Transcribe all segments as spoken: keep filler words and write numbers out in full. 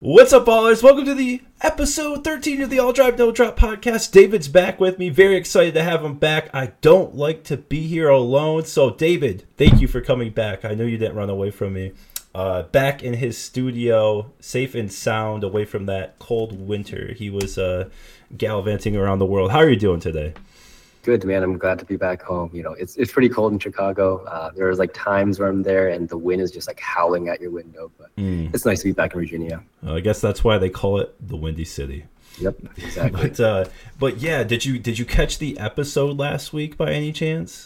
What's up, ballers? Welcome to the episode thirteen of the All Drive No Drop podcast. David's back with me. Very excited to have him back. I don't like to be here alone. So, David, thank you for coming back. I know you didn't run away from me. Uh, back in his studio, safe and sound, away from that cold winter. He was uh, gallivanting around the world. How are you doing today? Good, man. I'm glad to be back home. You know, it's it's pretty cold in Chicago. Uh, there's like times where I'm there and the wind is just like howling at your window. But mm. It's nice to be back in Virginia. Uh, I guess that's why they call it the Windy City. Yep, exactly. but uh, but yeah, did you did you catch the episode last week by any chance?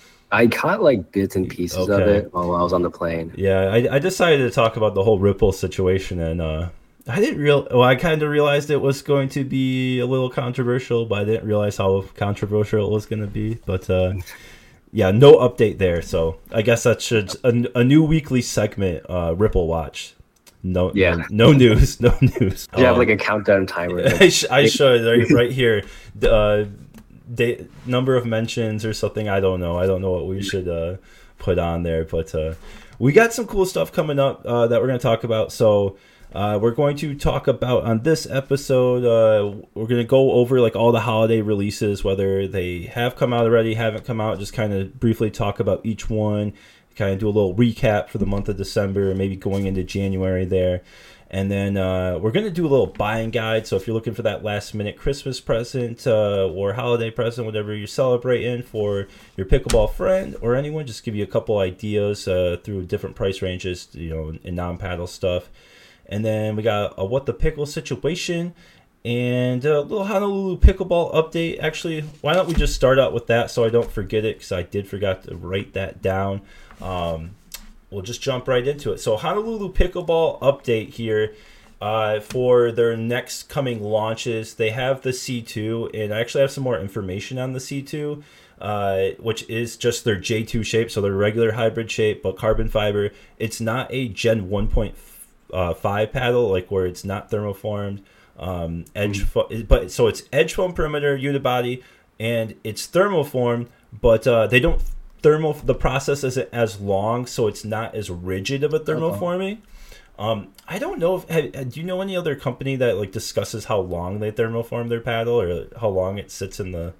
I caught like bits and pieces okay. of it while I was on the plane. Yeah, I, I decided to talk about the whole Ripple situation, and uh, I didn't real. Well, I kind of realized it was going to be a little controversial, but I didn't realize how controversial it was going to be. But uh, yeah, no update there. So I guess that should a, a new weekly segment, uh, Ripple Watch. No, yeah, no, no news, no news. You um, have like a countdown timer. I, sh- I should right, right here. Uh, Day, number of mentions or something. I don't know. I don't know what we should uh, put on there, but uh, we got some cool stuff coming up uh, that we're going to talk about. So uh, we're going to talk about on this episode. Uh, we're going to go over like all the holiday releases, whether they have come out already, haven't come out. Just kind of briefly talk about each one. Kind of do a little recap for the month of December, maybe going into January there. And then uh, we're going to do a little buying guide. So if you're looking for that last minute Christmas present uh, or holiday present, whatever you're celebrating for your pickleball friend or anyone, just give you a couple ideas uh, through different price ranges, you know, in non-paddle stuff. And then we got a What the Pickle situation and a little Honolulu pickleball update. Actually, why don't we just start out with that so I don't forget it, because I did forget to write that down. Um We'll just jump right into it. So Honolulu Pickleball update here uh, for their next coming launches. They have the C two, and I actually have some more information on the C two, uh, which is just their J two shape, so their regular hybrid shape, but carbon fiber. It's not a Gen one point five paddle, like where it's not thermoformed. Um, edge, mm. fo- but so it's edge foam perimeter, unibody, and it's thermoformed, but uh, they don't. Thermal, the process isn't as long, so it's not as rigid of a thermoforming. Um, I don't know if have, do you know any other company that like discusses how long they thermoform their paddle or how long it sits in the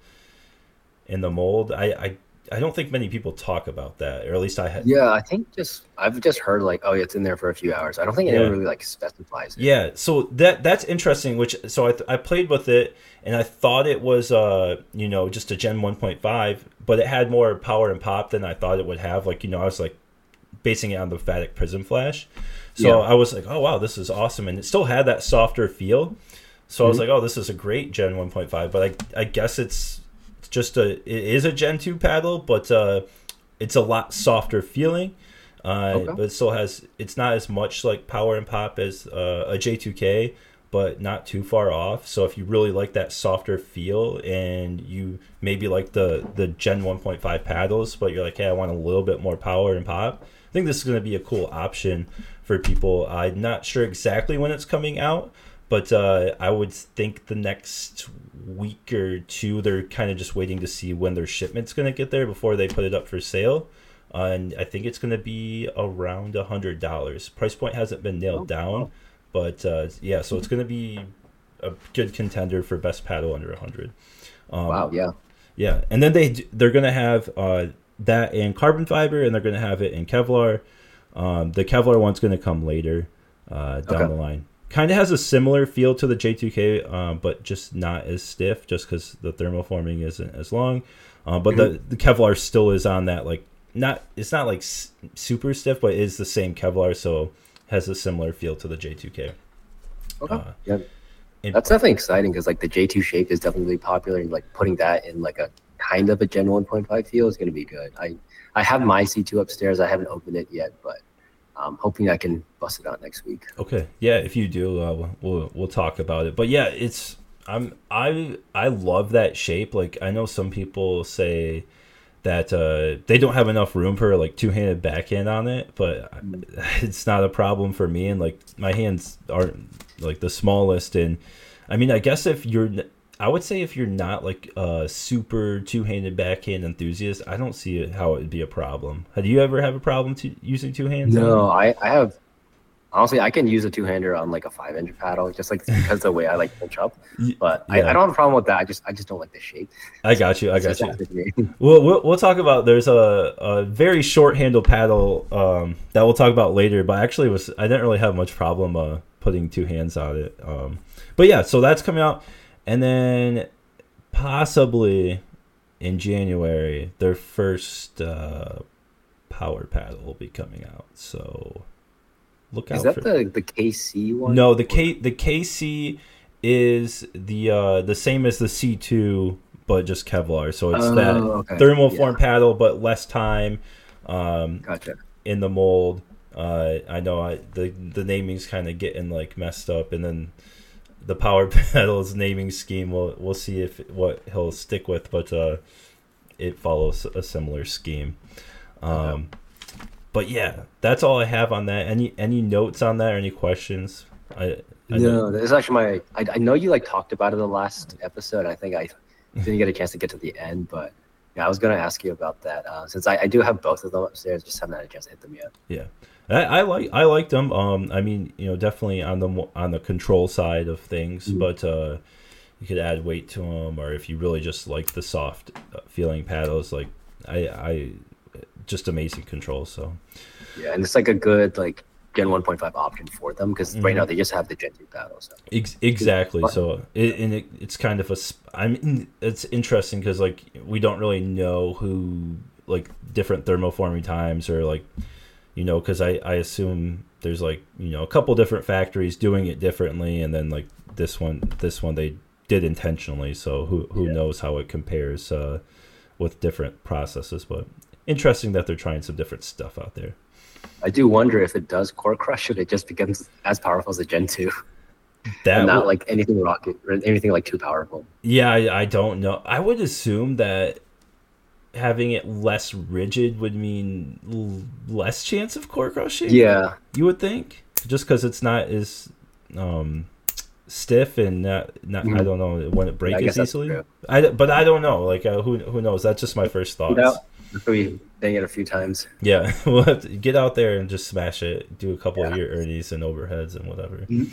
in the mold. I, I I don't think many people talk about that, or at least I had. Yeah, I think just I've just heard like, oh, it's in there for a few hours. I don't think anyone yeah. really like specifies it. Yeah, so that that's interesting. Which so I I played with it and I thought it was uh you know just a Gen one point five. But it had more power and pop than I thought it would have. Like, you know, I was like basing it on the Phatic Prism Flash. So yeah. I was like, oh, wow, this is awesome. And it still had that softer feel. So mm-hmm. I was like, oh, this is a great Gen one point five. But I, I guess it's just a, it is a Gen two paddle, but uh, it's a lot softer feeling. Uh, okay. But it still has, it's not as much like power and pop as uh, a J two K. But not too far off. So if you really like that softer feel and you maybe like the, the Gen one point five paddles, but you're like, hey, I want a little bit more power and pop, I think this is going to be a cool option for people. I'm not sure exactly when it's coming out, but uh, I would think the next week or two, they're kind of just waiting to see when their shipment's going to get there before they put it up for sale. Uh, and I think it's going to be around one hundred dollars. Price point hasn't been nailed oh, down. Oh. But uh, yeah, so it's going to be a good contender for best paddle under one hundred. Um, wow, yeah. Yeah, and then they, they're going to have uh, that in carbon fiber, and they're going to have it in Kevlar. Um, the Kevlar one's going to come later uh, down okay. the line. Kind of has a similar feel to the J two K, um, but just not as stiff, just because the thermoforming isn't as long. Uh, but mm-hmm. the, the Kevlar still is on that, like, not it's not like s- super stiff, but it is the same Kevlar, so has a similar feel to the J two K. Okay. Uh, yeah. And that's definitely exciting because like the J two shape is definitely popular, and like putting that in like a kind of a Gen one point five feel is going to be good. I, I have my C two upstairs. I haven't opened it yet, but I'm hoping I can bust it out next week. Okay. Yeah, if you do, uh, we'll we'll talk about it. But yeah, it's I'm I I love that shape. Like I know some people say that uh, they don't have enough room for like two-handed backhand on it, but it's not a problem for me. And like my hands aren't like the smallest. And I mean, I guess if you're, I would say if you're not like a super two-handed backhand enthusiast, I don't see how it would be a problem. Have you ever have a problem to using two hands? No, I, I have Honestly, I can use a two-hander on like a five-inch paddle, just like because the way I like pinch up. But yeah. I, I don't have a problem with that. I just I just don't like the shape. I got you. I got you. We'll, we'll we'll talk about. There's a, a very short handle paddle um, that we'll talk about later. But actually, was I didn't really have much problem uh, putting two hands on it. Um, but yeah, so that's coming out, and then possibly in January their first uh, power paddle will be coming out. So. Look out is that for the the K C one? No, the K the K C is the uh, the same as the C two, but just Kevlar. So it's oh, that okay. thermoform yeah. paddle, but less time um, gotcha. in the mold. Uh, I know I the the naming's kind of getting like messed up, and then the power paddle's naming scheme. We'll we'll see if what he'll stick with, but uh, it follows a similar scheme. Um, okay. But yeah, that's all I have on that. Any any notes on that or any questions? I, I no, this is actually my. I, I know you like talked about it the last episode. I think I didn't get a chance to get to the end, but yeah, I was gonna ask you about that uh, since I, I do have both of them upstairs. Just haven't had a chance to hit them yet. Yeah, I, I like I liked them. Um, I mean, you know, definitely on the on the control side of things, mm-hmm. but uh, you could add weight to them, or if you really just like the soft feeling paddles, like I I. Just amazing control. So yeah, and it's like a good like Gen one point five option for them because mm-hmm. right now they just have the Gen two paddles. So. Ex- exactly. So it, and it, it's kind of a. I mean, it's interesting because like we don't really know who like different thermoforming times or like you know because I I assume there's like you know a couple different factories doing it differently and then like this one this one they did intentionally. So who who yeah. knows how it compares uh, with different processes, but. Interesting that they're trying some different stuff out there. I do wonder if it does core crush it, it just becomes as powerful as a Gen two. That and not would, like anything rocket or anything like too powerful. Yeah, I, I don't know. I would assume that having it less rigid would mean l- less chance of core crushing. Yeah, you would think, just because it's not as um, stiff and not, not mm-hmm. I don't know when it breaks yeah, easily. I but I don't know. Like uh, who who knows? That's just my first thoughts. No. We dang it a few times. Yeah, we'll have to get out there and just smash it. Do a couple yeah. of your ernies and overheads and whatever. Mm-hmm.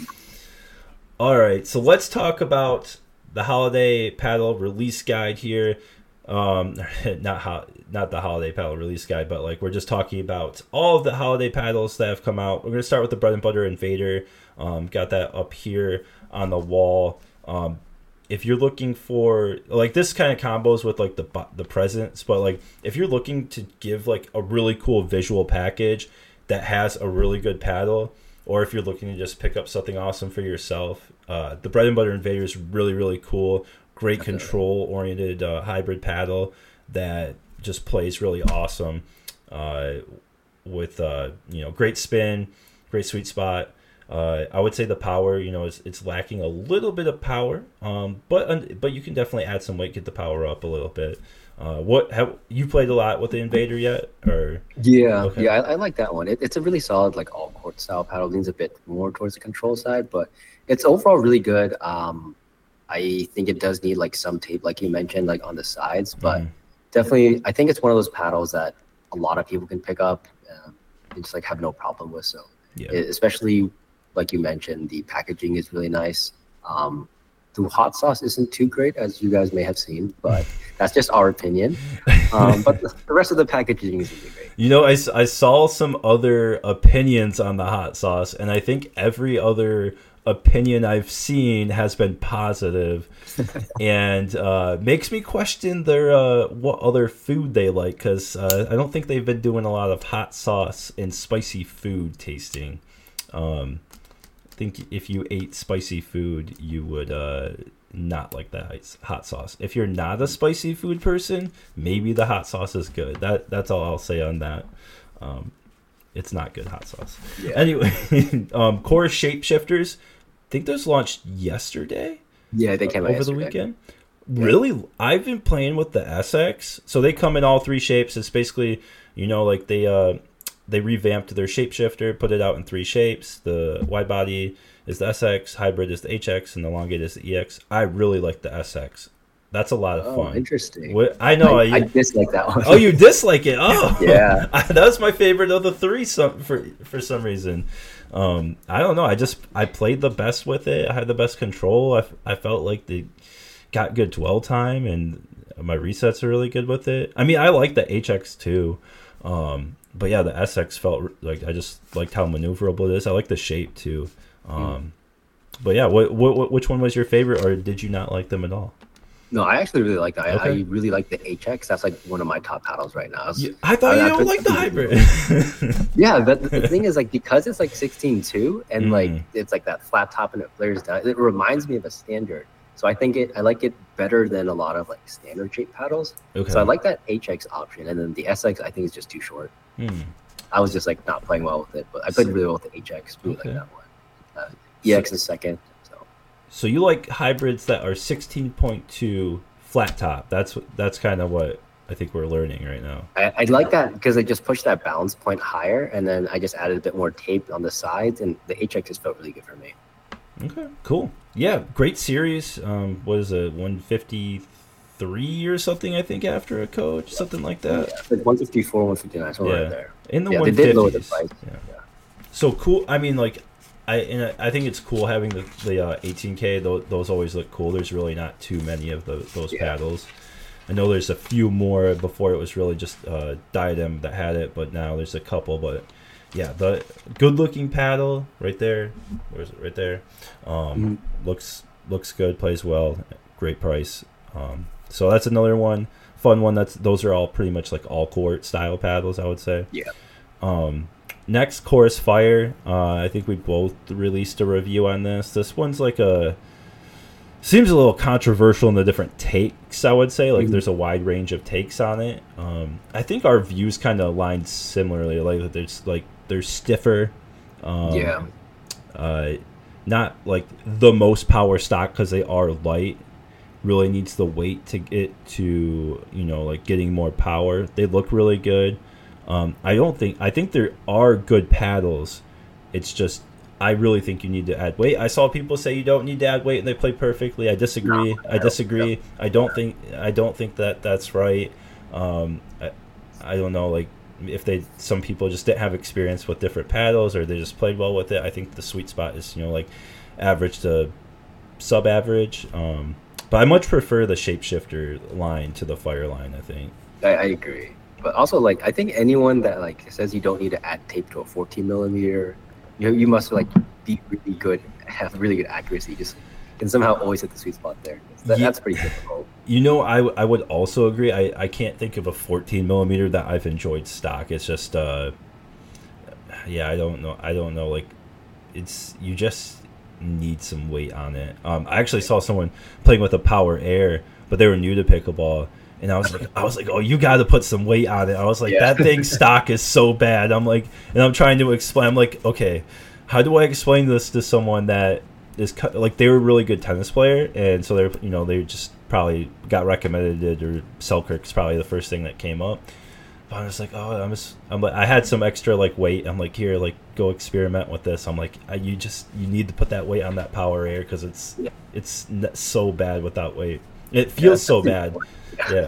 All right, so let's talk about the holiday paddle release guide here. Um, not how, not the holiday paddle release guide, but like we're just talking about all of the holiday paddles that have come out. We're gonna start with the Bread and Butter Invader. Um, got that up here on the wall. Um, If you're looking for like this kind of combos with like the the presents, but like if you're looking to give like a really cool visual package that has a really good paddle, or if you're looking to just pick up something awesome for yourself, uh, the Bread and Butter Invader is really really cool. Great control oriented uh, hybrid paddle that just plays really awesome uh, with uh, you know great spin, great sweet spot. Uh, I would say the power, you know, it's, it's lacking a little bit of power, um, but but you can definitely add some weight, get the power up a little bit. Uh, what have you played a lot with the Invader yet? Or yeah, okay. yeah, I, I like that one. It, it's a really solid, like all court style paddle. Leans a bit more towards the control side, but it's overall really good. Um, I think it does need like some tape, like you mentioned, like on the sides, but mm. definitely, I think it's one of those paddles that a lot of people can pick up uh, and just like have no problem with. So yeah. it, especially. Like you mentioned, the packaging is really nice. Um, the hot sauce isn't too great, as you guys may have seen, but that's just our opinion. Um, but the, the rest of the packaging is really great. You know, I, I saw some other opinions on the hot sauce, and I think every other opinion I've seen has been positive and uh, makes me question their uh, what other food they like, because uh, I don't think they've been doing a lot of hot sauce and spicy food tasting. Um, I think if you ate spicy food, you would uh, not like the hot sauce. If you're not a spicy food person, maybe the hot sauce is good. That that's all I'll say on that. Um, it's not good hot sauce. Yeah. Anyway, um, Core Shapeshifters, I think those launched yesterday. Yeah, they came uh, over yesterday. the weekend. Yeah. Really, I've been playing with the S X, so they come in all three shapes. It's basically, you know, like they. Uh, They revamped their shapeshifter, put it out in three shapes. The wide body is the S X, hybrid is the H X, and the elongated is the E X. I really like the S X That's a lot of Oh, fun. interesting. What, I know. I, I, I dislike that one. Oh, you dislike it? Oh, yeah. That was my favorite of the three. Some for for some reason. Um, I don't know. I just I played the best with it. I had the best control. I, I felt like they got good dwell time, and my resets are really good with it. I mean, I like the H X too, um, but yeah, the S X felt like I just liked how maneuverable it is. I like the shape too. Um, mm. But yeah, what, what which one was your favorite, or did you not like them at all? No, I actually really like that. Okay. I, I really like the H X. That's like one of my top paddles right now. Yeah, I thought I, you don't like the hybrid. yeah, but the thing is, like, because it's like sixteen two and mm. like it's like that flat top and it flares down, it reminds me of a standard. So I think it, I like it better than a lot of like standard shape paddles. Okay. So I like that H X option, and then the S X I think is just too short. Mm. I was just like not playing well with it, but I played really well with the H X. Really okay. like that one. Uh, E X so, is second. So you like hybrids that are sixteen point two flat top. That's that's kind of what I think we're learning right now. I, I like that because they just pushed that balance point higher, and then I just added a bit more tape on the sides, and the H X just felt really good for me. Okay, cool. Yeah, great series. Um, what is it, one fifty-three or something, I think, after a coach, something like that? Yeah, like one fifty-four, one fifty-nine, somewhere yeah. right there. In the yeah, one fifties. They did lower the price. Yeah. yeah. So cool. I mean, like, I and I think it's cool having the, the uh, eighteen K. Those, those always look cool. There's really not too many of the, those yeah. paddles. I know there's a few more. Before it was really just uh, Diadem that had it, but now there's a couple. But yeah, the good-looking paddle right there. Where's it? Right there. Um, mm-hmm. Looks looks good. Plays well. Great price. Um, so that's another one. Fun one. That's those are all pretty much like all court style paddles, I would say. Yeah. Um, next, Chorus Fire. Uh, I think we both released a review on this. This one's like a seems a little controversial in the different takes, I would say. Like, mm-hmm. there's a wide range of takes on it. Um, I think our views kind of align similarly. Like, there's like they're stiffer. Um, yeah. Uh, not like the most power stock because they are light. Really needs the weight to get to, you know, like getting more power. They look really good. Um, I don't think I think there are good paddles. It's just I really think you need to add weight. I saw people say you don't need to add weight and they play perfectly. I disagree. No, I disagree. No. I don't think I don't think that that's right. Um, I, I don't know, like if they some people just didn't have experience with different paddles or they just played well with it. I think the sweet spot is, you know, like average to sub average. Um, but I much prefer the Shapeshifter line to the Fire line, I think. I, I agree. But also, like, I think anyone that like says you don't need to add tape to a fourteen millimeter, you you must like be really good, have really good accuracy, just can somehow always hit the sweet spot there. That, yeah. That's pretty difficult. You know, I, I would also agree. I, I can't think of a fourteen millimeter that I've enjoyed stock. It's just, uh, yeah, I don't know. I don't know. Like, it's you just need some weight on it. Um, I actually saw someone playing with a Power Air, but they were new to pickleball. And I was like, I was like, oh, you got to put some weight on it. I was like, yeah. that thing stock is so bad. I'm like, and I'm trying to explain. I'm like, okay, how do I explain this to someone that is like, they were a really good tennis player, and so they're, you know, they just probably got recommended it, or Selkirk's probably the first thing that came up. But I was like, oh, I'm just, I'm like, I had some extra like weight. I'm like, here, like, go experiment with this. I'm like, I, you just, you need to put that weight on that Power Air because it's, yeah. it's so bad without weight. It feels yeah, so bad. Yeah.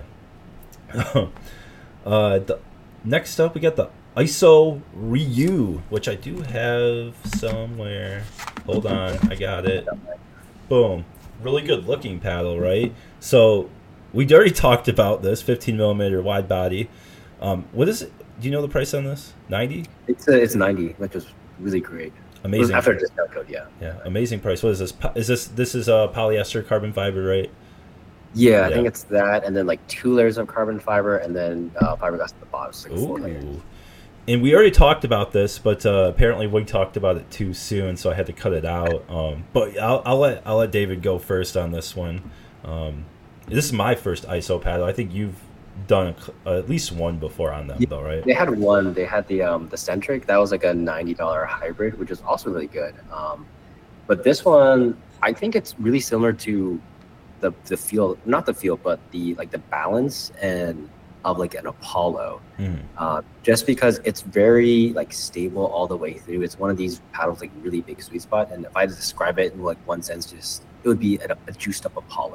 uh, the, next up, we got the I S O Ryu, which I do have somewhere. Hold on, I got it. Boom. Really good looking paddle, right? So we already talked about this fifteen millimeter wide body. Um, what is it? Do you know the price on this? ninety? It's uh, it's ninety, which is really great. Amazing. After a discount code, yeah. Yeah, amazing price. What is this? Is this this is a polyester carbon fiber, right? Yeah, I yeah. think it's that, and then like two layers of carbon fiber, and then uh, fiberglass at the bottom. So like four layers. And we already talked about this, but uh, apparently we talked about it too soon, so I had to cut it out. Um, but I'll, I'll let I'll let David go first on this one. Um, this is my first I S O paddle. I think you've done a, uh, at least one before on them, yeah, though, right? They had one. They had the um, the Centric. That was like a ninety dollar hybrid, which is also really good. Um, but this one, I think it's really similar to the the feel, not the feel, but the like the balance and of like an Apollo, mm. uh, just because it's very like stable all the way through. It's one of these paddles like really big sweet spot, and if I had to describe it in like one sense, just it would be a, a juiced up Apollo.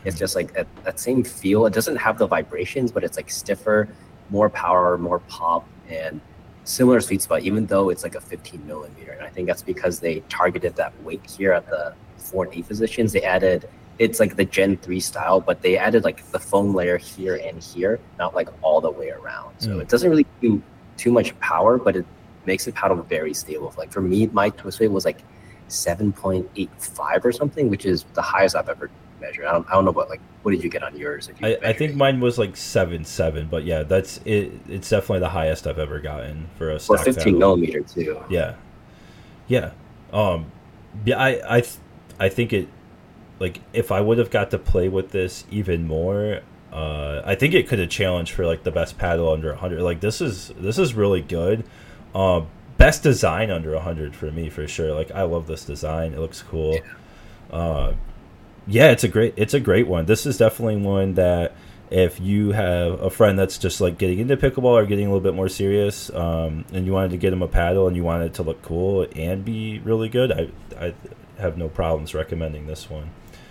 It's just like that, that same feel. It doesn't have the vibrations, but it's like stiffer, more power, more pop, and similar sweet spot, even though it's like a fifteen millimeter. And I think that's because they targeted that weight here at the four and eight positions. They added, it's like the Gen three style, but they added like the foam layer here and here, not like all the way around. So mm. it doesn't really do too much power, but it makes the paddle very stable. Like for me, my twist weight was like seven point eight five or something, which is the highest I've ever measured. I don't, I don't know, but like, what did you get on yours? If you I, I think mine was like seven seven, but yeah, that's it. It's definitely the highest I've ever gotten for a stock for fifteen millimeter too. Yeah, yeah, um, yeah. I I I think it. Like if I would have got to play with this even more, uh, I think it could have challenged for like the best paddle under one hundred. Like this is this is really good. Uh, best design under one hundred for me for sure. Like I love this design. It looks cool. Yeah. Uh, yeah, it's a great it's a great one. This is definitely one that if you have a friend that's just like getting into pickleball or getting a little bit more serious, um, and you wanted to get them a paddle and you wanted it to look cool and be really good, I I have no problems recommending this one.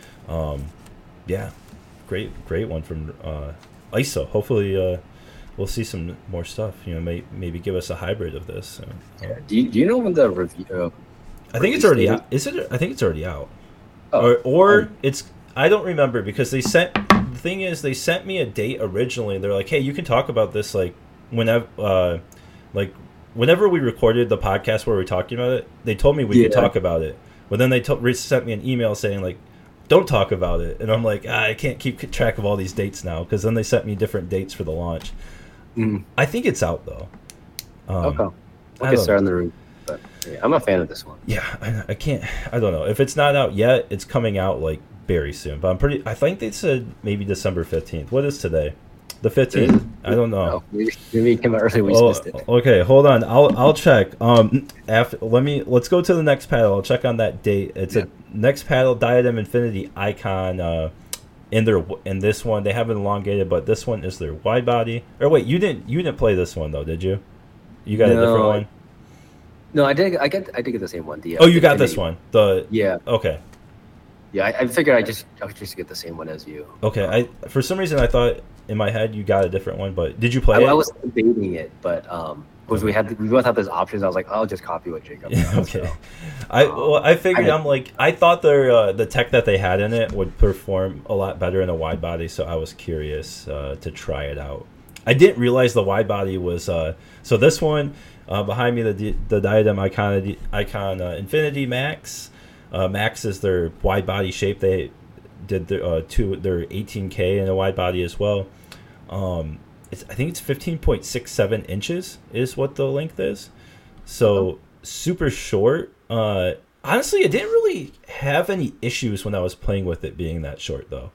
Um, yeah, great great one from uh, I S O. Hopefully, uh, we'll see some more stuff. You know, may, maybe give us a hybrid of this. Uh, yeah. Do you, do you know when the review? Uh, I think it's already out. Is it? I think it's already out. Oh, or or um, it's. I don't remember because they sent. The thing is, they sent me a date originally. They're like, "Hey, you can talk about this like whenever, uh, like whenever we recorded the podcast where we were talking about it." They told me we yeah. could talk about it, but then they t- sent me an email saying like, "Don't talk about it," and I'm like, ah, I can't keep track of all these dates now because then they sent me different dates for the launch. Mm. I think it's out though. Um, okay, we'll get started on the room. But yeah, I'm a fan of this one. Yeah, I, I can't. I don't know if it's not out yet. It's coming out like very soon. But I'm pretty. I think they said maybe December fifteenth. What is today? The fifteenth. I don't know. No, maybe, maybe it came out early. We oh, missed it. Okay, hold on. I'll I'll check. Um, after let me let's go to the next paddle. I'll check on that date. It's yeah. a next paddle Diadem Infinity Icon. Uh, in their in this one they have it elongated, but this one is their wide body. Or wait, you didn't you didn't play this one though, did you? You got no, a different one. No, I did. I get. I did get the same one. The, uh, oh, you got this one. The yeah. Okay. Yeah, I, I figured I just I would just get the same one as you. Okay, I for some reason I thought in my head you got a different one, but did you play I, it? I was debating it, but um, because we had we both had those options, I was like, I'll just copy what Jacob does. Okay. So, I well, I figured I, I'm like I thought their uh, the tech that they had in it would perform a lot better in a wide body, so I was curious uh, to try it out. I didn't realize the wide body was uh, so this one. Uh, behind me, the the Diadem Icon Icon uh, Infinity Max. Uh, Max is their wide body shape. They did their uh, two their eighteen K in a wide body as well. Um, it's, I think it's fifteen point six seven inches is what the length is. So oh. super short. Uh, honestly, I didn't really have any issues when I was playing with it being that short though.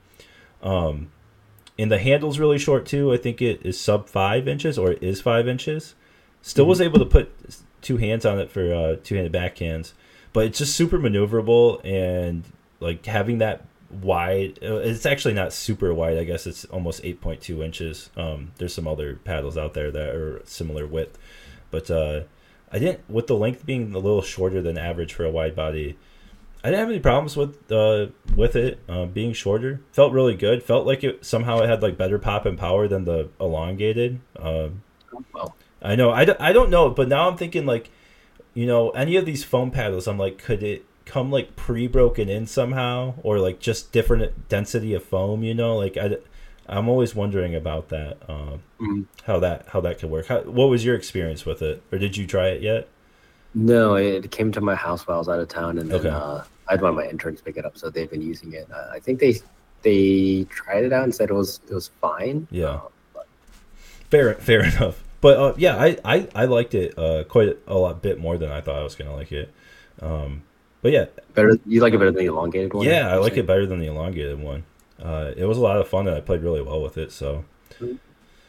Um, and the handle's really short too. I think it is sub five inches or it is five inches. Still was able to put two hands on it for uh, two-handed backhands, but it's just super maneuverable and like having that wide. It's actually not super wide. I guess it's almost eight point two inches. Um, there's some other paddles out there that are similar width, but uh, I didn't with the length being a little shorter than average for a wide body. I didn't have any problems with uh, with it uh, being shorter. Felt really good. Felt like it somehow it had like better pop and power than the elongated. Uh, well. I know. I, d- I don't know, but now I'm thinking, like, you know, any of these foam paddles, I'm like, could it come, like, pre-broken in somehow? Or, like, just different density of foam, you know? Like, I, I'm always wondering about that, um, mm-hmm. how that how that could work. How, what was your experience with it? Or did you try it yet? No, it came to my house while I was out of town, and then okay. uh, I had one of my interns pick it up, so they've been using it. Uh, I think they they tried it out and said it was it was fine. Yeah. Uh, but... Fair, fair enough. But uh, yeah, I, I, I liked it uh, quite a lot bit more than I thought I was gonna like it. Um, but yeah, better. You like it better than the elongated one? Yeah, I like saying? it better than the elongated one. Uh, it was a lot of fun, and I played really well with it. So mm-hmm.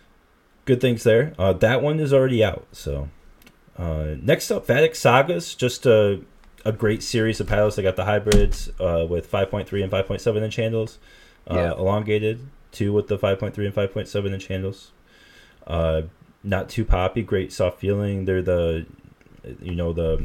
good things there. Uh, that one is already out. So uh, next up, Vatic Sagas, just a a great series of paddles. They got the hybrids uh, with five point three and five point seven inch handles, uh, yeah. elongated two with the five point three and five point seven inch handles. Uh, Not too poppy, great soft feeling. They're the, you know, the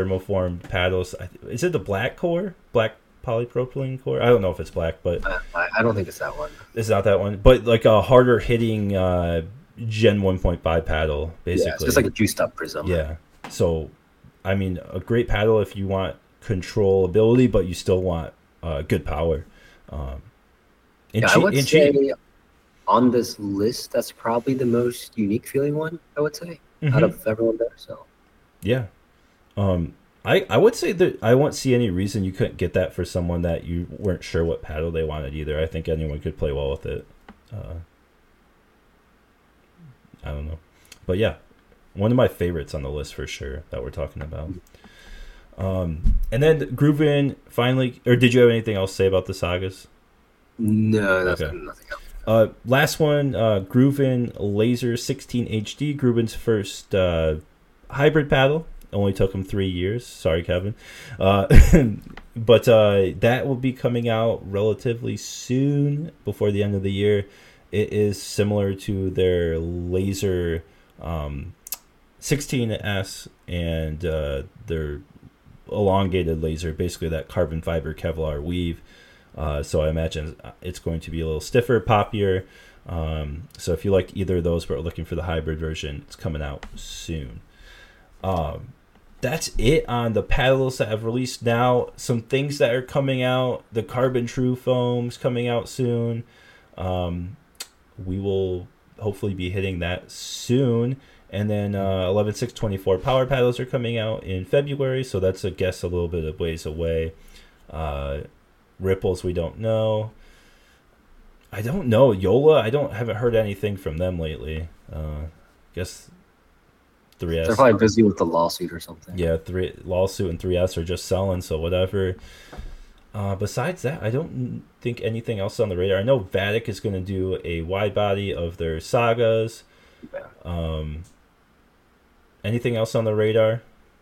non-thermoformed paddles. Is it the black core? Black polypropylene core? I don't know if it's black, but I, I don't think it's that one. It's not that one, but like a harder hitting uh, Gen one point five paddle, basically. Yeah, it's just like a juiced up Prism. Yeah. So, I mean, a great paddle if you want control ability, but you still want uh, good power. Um, yeah, che- I would say che- on this list, that's probably the most unique feeling one, I would say, mm-hmm. out of everyone there. So, yeah. Um, I, I would say that I won't see any reason you couldn't get that for someone that you weren't sure what paddle they wanted either. I think anyone could play well with it. Uh, I don't know. But yeah, one of my favorites on the list for sure that we're talking about. Um, and then Gruvin finally, or did you have anything else to say about the sagas? No, that's okay. Nothing else. Uh, last one, uh, Gruvin Laser sixteen H D, Gruvin's first uh, hybrid paddle. Only took him three years. Sorry, Kevin. Uh, but uh, that will be coming out relatively soon, before the end of the year. It is similar to their Laser um, sixteen S and uh, their elongated laser, basically that carbon fiber Kevlar weave. Uh, so I imagine it's going to be a little stiffer, poppier. Um, so if you like either of those but are looking for the hybrid version, it's coming out soon. Um, That's it on the paddles that have released now. Some things that are coming out. The Carbon True Foam's coming out soon. Um, we will hopefully be hitting that soon. And then uh, eleven six twenty-four power paddles are coming out in February. So that's, I guess, a little bit of ways away. Uh, Ripples, we don't know. I don't know. Yola, I don't haven't heard anything from them lately. Uh, guess... three S. They're probably busy with the lawsuit or something. Yeah, three lawsuit and three S are just selling, so whatever. Uh, besides that, I don't think anything else on the radar. I know Vatic is going to do a wide body of their sagas. Yeah. Um, anything else on the radar?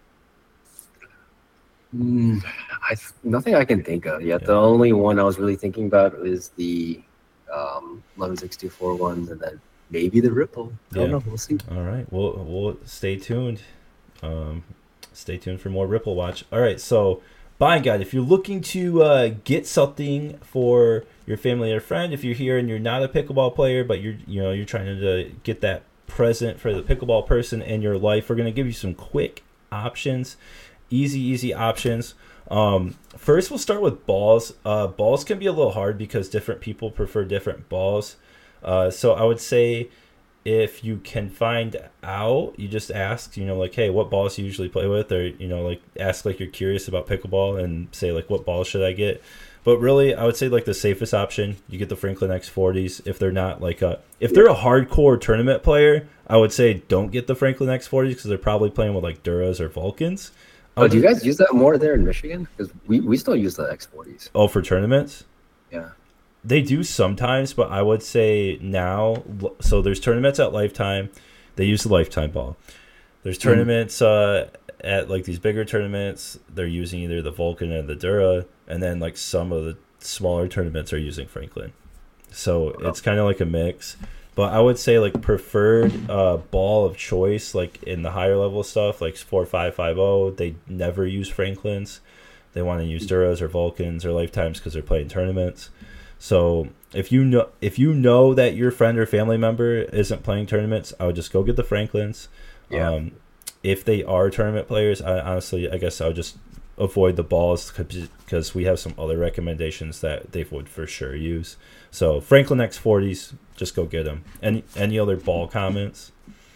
Mm, I nothing I can think of yet. Yeah. The only one I was really thinking about is the um, eleven six twenty-four ones, and then maybe the Ripple. I don't yeah. know. We'll see. All right. We'll we'll stay tuned. Um, stay tuned for more Ripple Watch. All right. So, buying guide. If you're looking to uh, get something for your family or friend, if you're here and you're not a pickleball player, but you're you know you're trying to get that present for the pickleball person in your life, we're going to give you some quick options, easy easy options. Um, first, we'll start with balls. Uh, balls can be a little hard because different people prefer different balls. Uh, so I would say if you can find out, you just ask, you know, like, hey, what balls do you usually play with? Or, you know, like ask like you're curious about pickleball and say like, what balls should I get? But really, I would say like the safest option, you get the Franklin X forties. If they're not like a, if they're a hardcore tournament player, I would say don't get the Franklin X forties because they're probably playing with like Duras or Vulcans. Oh, do you guys use that more there in Michigan? Because we, we still use the X forties. Oh, for tournaments? Yeah. They do sometimes, but I would say now, so there's tournaments at Lifetime. They use the Lifetime ball. There's tournaments uh, at like these bigger tournaments. They're using either the Vulcan or the Dura. And then like some of the smaller tournaments are using Franklin. So oh. it's kind of like a mix. But I would say like preferred uh, ball of choice, like in the higher level stuff, like four five five zero, they never use Franklins. They want to use Duras or Vulcans or Lifetimes because they're playing tournaments. So if you know if you know that your friend or family member isn't playing tournaments, I would just go get the Franklins. Yeah. Um, if they are tournament players, I honestly, I guess I would just avoid the balls because we have some other recommendations that they would for sure use. So Franklin X forties, just go get them. Any any other ball comments?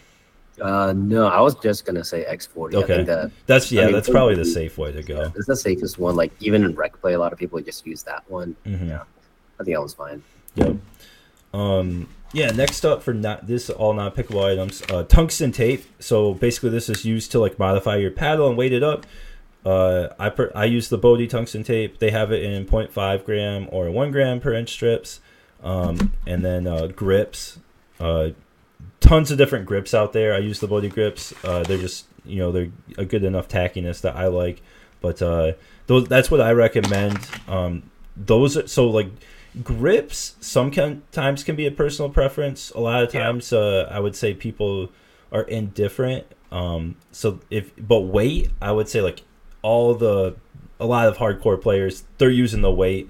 Uh, no, I was just gonna say X forty. Okay, I think that, that's yeah, I mean, that's probably the safe way to go. Yeah, it's the safest one. Like even in rec play, a lot of people just use that one. Mm-hmm. Yeah, I think that one's fine. Yep. Um. Yeah. Next up for not this all not pickable items, uh, tungsten tape. So basically, this is used to like modify your paddle and weight it up. Uh, I per, I use the Bodhi tungsten tape. They have it in zero point five gram or one gram per inch strips. Um, and then uh, grips. Uh, tons of different grips out there. I use the Bodhi grips. Uh, they're just, you know, they're a good enough tackiness that I like. But uh, those that's what I recommend. Um, those so like grips sometimes can be a personal preference. A lot of times, yeah. uh, I would say people are indifferent. Um, so if but weight, I would say like all the a lot of hardcore players, they're using the weight.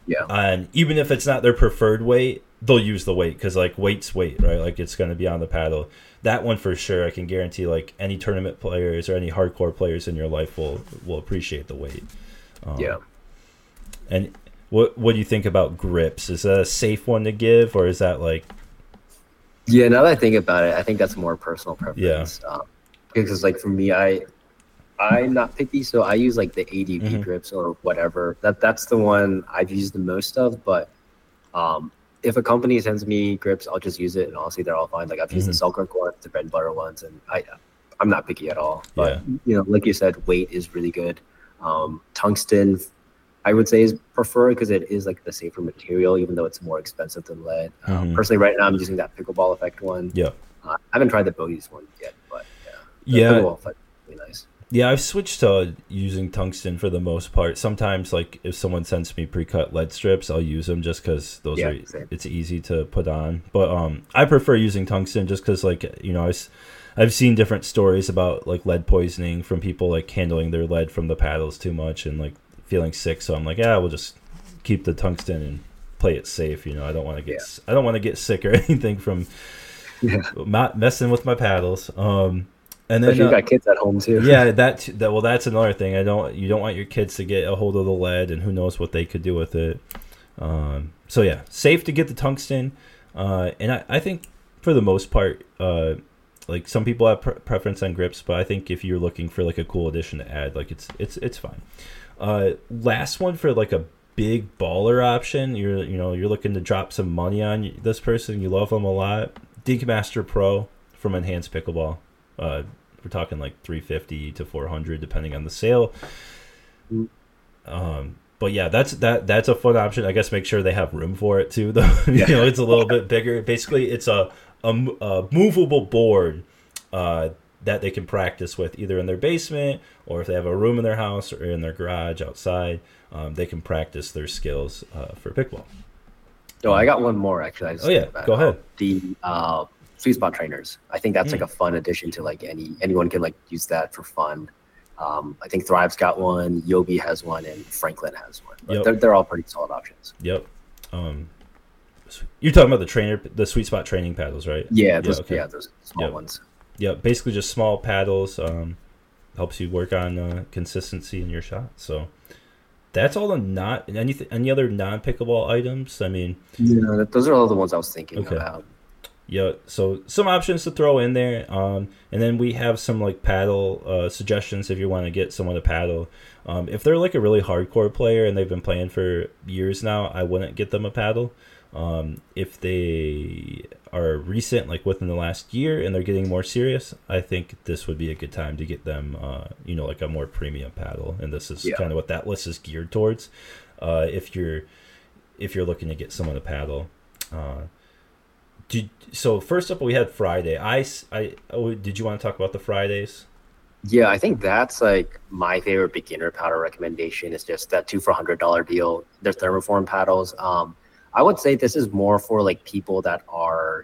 Yeah. And even if it's not their preferred weight, they'll use the weight because like weight's weight, right? Like it's going to be on the paddle. That one for sure, I can guarantee. Like any tournament players or any hardcore players in your life will will appreciate the weight. Um, yeah. And what what do you think about grips? Is that a safe one to give, or is that like? Yeah, now that I think about it, I think that's more personal preference. Yeah. Um, because like for me, I I'm not picky, so I use like the A D V mm-hmm. grips or whatever. That that's the one I've used the most of. But um, if a company sends me grips, I'll just use it, and honestly, they're all fine. Like I've used mm-hmm. the Selkirk ones, the bread and butter ones, and I I'm not picky at all. But yeah. you know, like you said, weight is really good. Um, tungsten, I would say, is preferred because it is like the safer material, even though it's more expensive than lead. Um, mm-hmm. Personally, right now I'm using that pickleball effect one. Yeah, uh, I haven't tried the Bogies one yet, but yeah, the yeah, pickleball effect is really nice. Yeah, I've switched to using tungsten for the most part. Sometimes, like if someone sends me pre-cut lead strips, I'll use them just because those yeah, are same. It's easy to put on. But um, I prefer using tungsten just because, like you know, I, I've seen different stories about like lead poisoning from people like handling their lead from the paddles too much and like feeling sick. So I'm like, yeah, we'll just keep the tungsten and play it safe. You know, I don't want to get yeah. I don't want to get sick or anything from yeah. not messing with my paddles. Um. And then Especially uh, you got kids at home too. Yeah, that that well, that's another thing. I don't you don't want your kids to get a hold of the lead, and who knows what they could do with it. Um, so yeah, safe to get the tungsten, uh, and I, I think for the most part, uh, like some people have pre- preference on grips, but I think if you're looking for like a cool addition to add, like it's it's it's fine. Uh, last one for like a big baller option, you're you know you're looking to drop some money on this person, you love them a lot. Dinkmaster Pro from Enhanced Pickleball. Uh, we're talking like three fifty to four hundred depending on the sale. Um, but yeah, that's that that's a fun option. I guess make sure they have room for it too, though. you know, it's a little bit bigger. Basically, it's a a, a movable board uh, that they can practice with either in their basement or if they have a room in their house or in their garage outside. Um, they can practice their skills uh, for pickleball. Oh, I got one more actually. I just oh yeah, go ahead. The uh, Sweet Spot trainers. I think that's mm. like a fun addition to like any anyone can like use that for fun. Um, I think Thrive's got one, Yobi has one, and Franklin has one. But yep. they're they're all pretty solid options. Yep. Um, you're talking about the trainer, the Sweet Spot training paddles, right? Yeah, those, yeah, okay. yeah, those small yep. ones. Yeah, basically just small paddles. Um, helps you work on uh, consistency in your shot. So that's all the not any any other non pickleball items. I mean, yeah, those are all the ones I was thinking okay. about. Yeah, so some options to throw in there, um, and then we have some like paddle uh, suggestions if you want to get someone to paddle. Um, if they're like a really hardcore player and they've been playing for years now, I wouldn't get them a paddle. Um, if they are recent, like within the last year, and they're getting more serious, I think this would be a good time to get them, uh, you know, like a more premium paddle. And this is yeah. kind of what that list is geared towards. Uh, if you're if you're looking to get someone to paddle. Uh, Did, so first up, we had Friday. I, I, oh, did you want to talk about the Fridays? Yeah, I think that's like my favorite beginner paddle recommendation is just that two for a hundred dollar deal. They're thermoform paddles. Um, I would say this is more for like people that are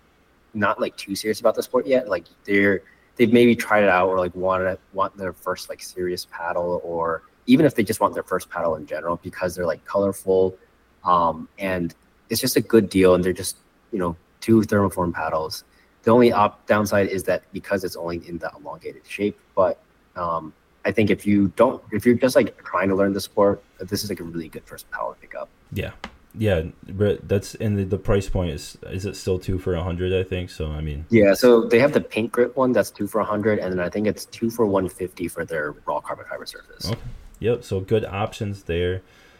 not like too serious about the sport yet. Like they're they've maybe tried it out or like wanted want their first like serious paddle, or even if they just want their first paddle in general because they're like colorful, um, and it's just a good deal. And they're just you know. two thermoform paddles. The only op- downside is that because it's only in the elongated shape, but um, I think if you don't, if you're just like trying to learn the sport, this is like a really good first paddle to pick up. Yeah, yeah, but that's and the, the price point is is it still two for a hundred? I think so. I mean, yeah. So they have the pink grip one that's two for a hundred, and then I think it's two for one fifty for their raw carbon fiber surface. Okay. Yep. So good options there.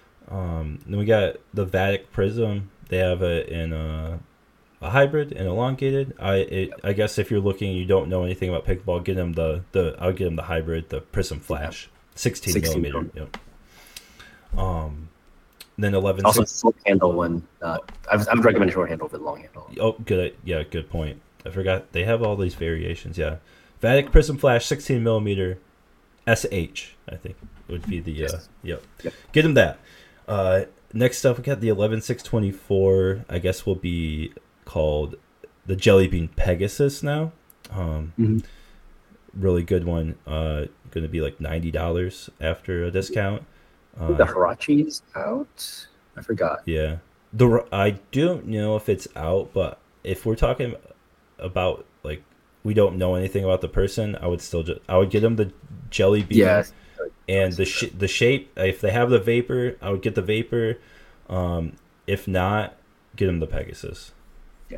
Um, then we got the Vatic Prism. They have it in a. A hybrid and elongated. I it, I guess if you're looking, you don't know anything about pickleball, get them the the I'll get them the hybrid, the Prism Flash, sixteen, sixteen millimeter. Yep. Um, then eleven. Also, short handle one. Uh, I was I would recommend short handle over the long handle. Oh, good. Yeah, good point. I forgot they have all these variations. Yeah, Vatic Prism Flash, sixteen millimeter, S H. I think would be the yes. uh, yep. yep. Get them that. Uh, next up, we got the eleven six twenty-four. I guess will be called the Jelly Bean Pegasus now. Um, mm-hmm. Really good one. Uh, going to be like ninety dollars after a discount. Uh, the Hirachis out? I forgot. Yeah, the I don't know if it's out, but if we're talking about like we don't know anything about the person, I would still just I would get them the Jelly Bean. Yeah. And the sh- the shape, if they have the Vapor, I would get the Vapor. Um, if not, get them the Pegasus. Yeah.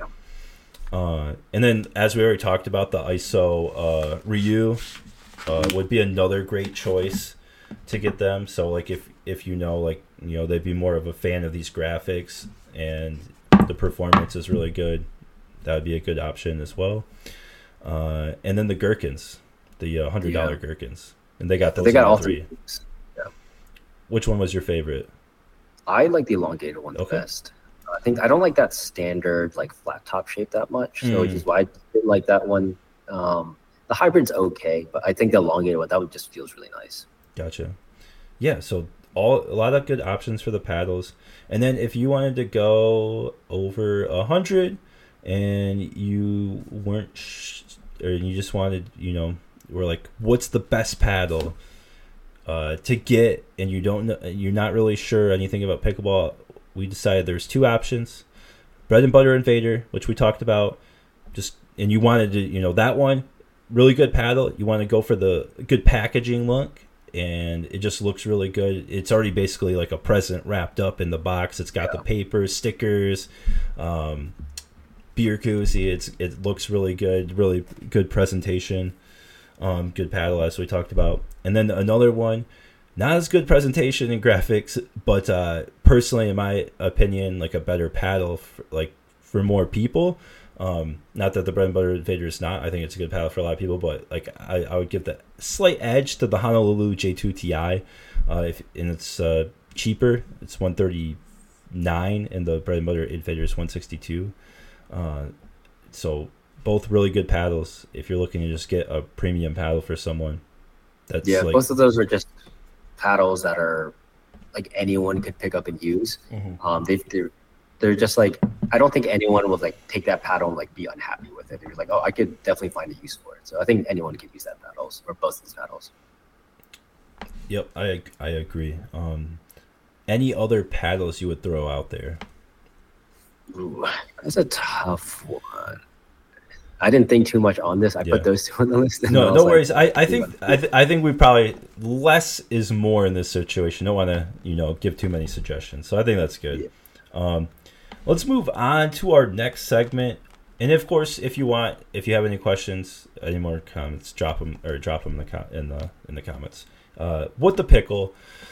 Uh, and then, as we already talked about, the I S O uh, Ryu uh, would be another great choice to get them. So, like, if if you know, like, you know, they'd be more of a fan of these graphics and the performance is really good, that would be a good option as well. Uh, and then the Gherkins, the uh, hundred dollar yeah. Gherkins. And they got those. They got all three. three. Yeah. Which one was your favorite? I like the elongated one the okay. best. I think I don't like that standard like flat top shape that much, so mm. which is why I didn't like that one. Um, the hybrid's okay, but I think the elongated one that one just feels really nice. Gotcha. Yeah, so all a lot of good options for the paddles, and then if you wanted to go over a hundred, and you weren't, sh- or you just wanted, you know. We're like, what's the best paddle uh, to get? And you don't know, you're not really sure anything about pickleball. We decided there's two options: Bread and Butter Invader, which we talked about. Just and you wanted to, you know, that one really good paddle. You want to go for the good packaging look, and it just looks really good. It's already basically like a present wrapped up in the box. It's got yeah. the paper, stickers, um, beer koozie. It's it looks really good, really good presentation. Um, good paddle, as we talked about. And then another one, not as good presentation and graphics, but uh, personally, in my opinion, like a better paddle, for, like for more people. Um, not that the Bread and Butter Invader is not. I think it's a good paddle for a lot of people, but like I, I would give the slight edge to the Honolulu J two Ti, uh, if, and it's uh, cheaper. It's one thirty-nine, and the Bread and Butter Invader is one sixty-two. Uh, so. Both really good paddles if you're looking to just get a premium paddle for someone. That's yeah, like, both of those are just paddles that are like anyone could pick up and use. Mm-hmm. Um, they they're, they're just like I don't think anyone would like take that paddle and like be unhappy with it. They're like, oh, I could definitely find a use for it. So I think anyone can use that paddles or both of these paddles. Yep, I I agree. Um, any other paddles you would throw out there? Ooh, that's a tough one. I didn't think too much on this. I yeah. put those two on the list. No, no worries. Like, I, I think I, th- I think we probably less is more in this situation. Don't want to you know give too many suggestions. So I think that's good. Yeah. Um, let's move on to our next segment. And of course, if you want, if you have any questions, any more comments, drop them or drop them in the com- in the in the comments. Uh, what the pickle?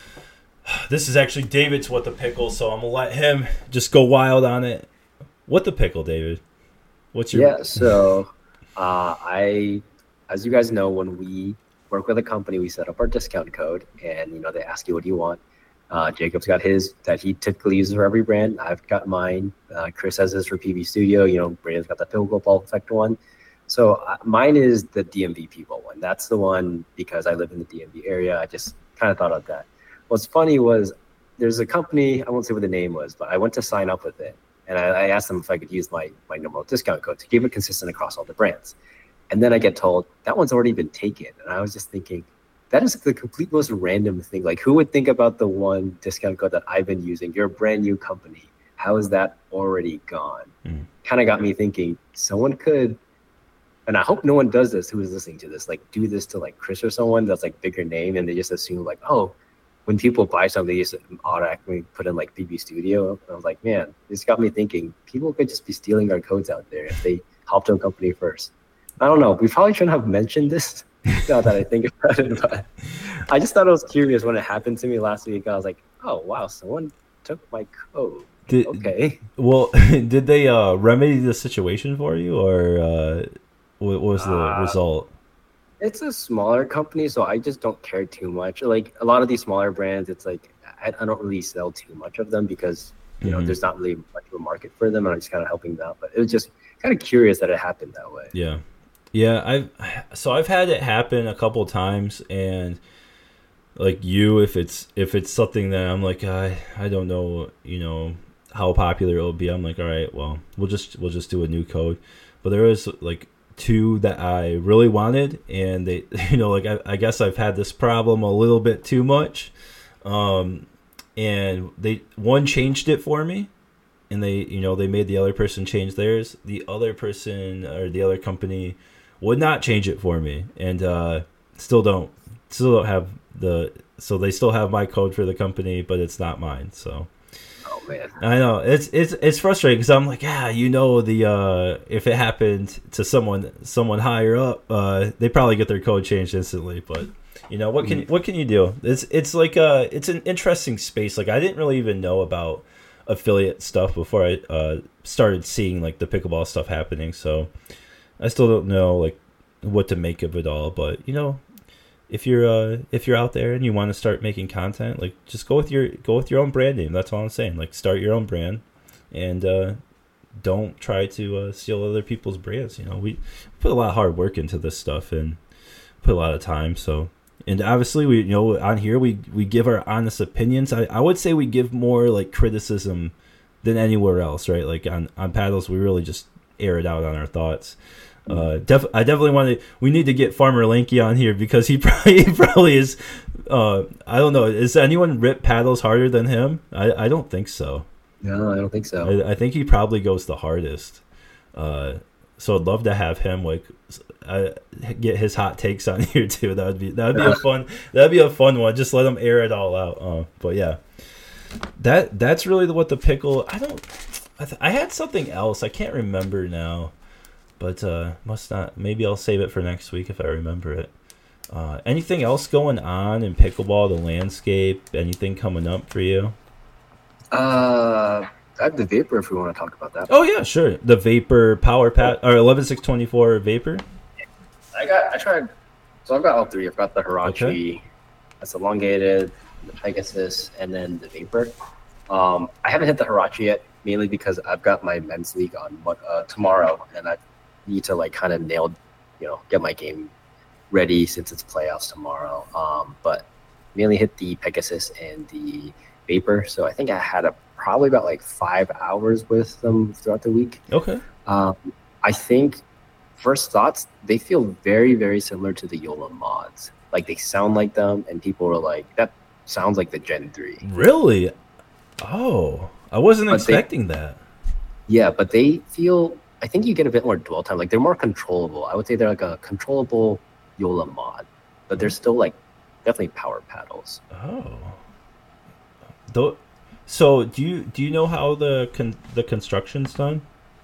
This is actually David's what the pickle, so I'm gonna let him just go wild on it. What the pickle, David? What's your yeah? So, uh, I, as you guys know, when we work with a company, we set up our discount code, and you know they ask you what do you want. Uh, Jacob's got his that he typically uses for every brand. I've got mine. Uh, Chris has his for P V Studio. You know, Brandon's got the pickleball effect one. So uh, mine is the D M V people one. That's the one because I live in the D M V area. I just kind of thought of that. What's funny was there's a company, I won't say what the name was, but I went to sign up with it. And I, I asked them if I could use my, my normal discount code to keep it consistent across all the brands. And then I get told that one's already been taken. And I was just thinking, that is the complete most random thing. Like, who would think about the one discount code that I've been using? You're a brand new company. How is that already gone? Mm. Kind of got me thinking, someone could, and I hope no one does this who is listening to this, like do this to like Chris or someone that's like bigger name, and they just assume like, oh, when people buy something, they just automatically put in like P V Studio. And I was like, man, this got me thinking, people could just be stealing our codes out there if they hopped on company first. I don't know. We probably shouldn't have mentioned this now that I think about it, but I just thought it was curious when it happened to me last week. I was like, oh, wow, someone took my code. Did, okay. Well, did they uh, remedy the situation for you, or uh, what was the uh, result? It's a smaller company, so I just don't care too much. Like a lot of these smaller brands, it's like I, I don't really sell too much of them because you know mm-hmm. there's not really much of a market for them, and I'm just kind of helping them out. But it was just kind of curious that it happened that way. Yeah, yeah. I've so I've had it happen a couple of times, and like you, if it's if it's something that I'm like I I don't know, you know how popular it'll be. I'm like, all right, well we'll just we'll just do a new code. But there was like two that I really wanted, and they, you know, like I, I guess I've had this problem a little bit too much, um, and they one changed it for me, and they you know they made the other person change theirs. The other person or the other company would not change it for me, and uh, still don't still don't have the so they still have my code for the company, but it's not mine. So. Oh man, I know it's it's it's frustrating because I'm like, yeah, you know, the uh, if it happened to someone someone higher up, uh, they probably get their code changed instantly. But you know, what can what can you do? It's it's like uh it's an interesting space. Like I didn't really even know about affiliate stuff before I uh, started seeing like the pickleball stuff happening. So I still don't know like what to make of it all. But you know. If you're uh if you're out there and you want to start making content, like just go with your go with your own brand name. That's all I'm saying. Like start your own brand, and uh, don't try to uh, steal other people's brands. You know, we put a lot of hard work into this stuff and put a lot of time. So, and obviously we you know on here we we give our honest opinions. I, I would say we give more like criticism than anywhere else, right? Like on on paddles, we really just air it out on our thoughts. Uh, def- I definitely want to. We need to get Farmer Lanky on here because he probably he probably is. Uh, I don't know. Is anyone rip paddles harder than him? I, I don't think so. No, I don't think so. I, I think he probably goes the hardest. Uh, so I'd love to have him like uh, get his hot takes on here too. That would be that would be a fun that'd be a fun one. Just let him air it all out. Uh, but yeah, that that's really what the pickle. I don't. I, th- I had something else. I can't remember now. But uh, must not. Maybe I'll save it for next week if I remember it. Uh, anything else going on in pickleball, the landscape? Anything coming up for you? Uh, I have the Vapor if we want to talk about that. Oh yeah, sure. The Vapor Power Pad or eleven six twenty-four Vapor. I got. I tried. So I've got all three. I've got the Hirachi, okay. That's elongated, the Pegasus, and then the Vapor. Um, I haven't hit the Hirachi yet, mainly because I've got my men's league on uh, tomorrow, and I. need to like kind of nail, you know, get my game ready since it's playoffs tomorrow. Um, but mainly hit the Pegasus and the Vapor. So I think I had a probably about like five hours with them throughout the week. Okay. Um, I think first thoughts, they feel very, very similar to the Yola mods. Like they sound like them, and people are like, that sounds like the Gen three. Really? Oh, I wasn't but expecting they, that. Yeah, but they feel. I think you get a bit more dwell time. Like they're more controllable. I would say they're like a controllable Yola mod, but they're still like definitely power paddles. Oh, Though, so do you do you know how the con- the construction's done?